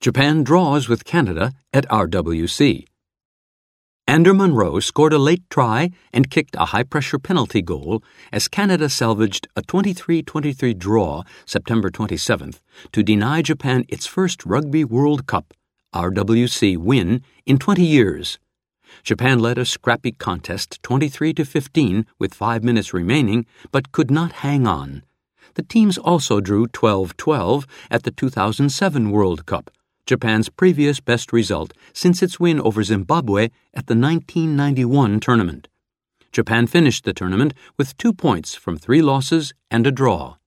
Japan draws with Canada at RWC. Ander Munro scored a late try and kicked a high-pressure penalty goal as Canada salvaged a 23-23 draw September 27th to deny Japan its first Rugby World Cup RWC win in 20 years. Japan led a scrappy contest 23-15 with 5 minutes remaining, but could not hang on. The teams also drew 12-12 at the 2007 World Cup, Japan's previous best result since its win over Zimbabwe at the 1991 tournament. Japan finished the tournament with 2 points from 3 losses and a draw.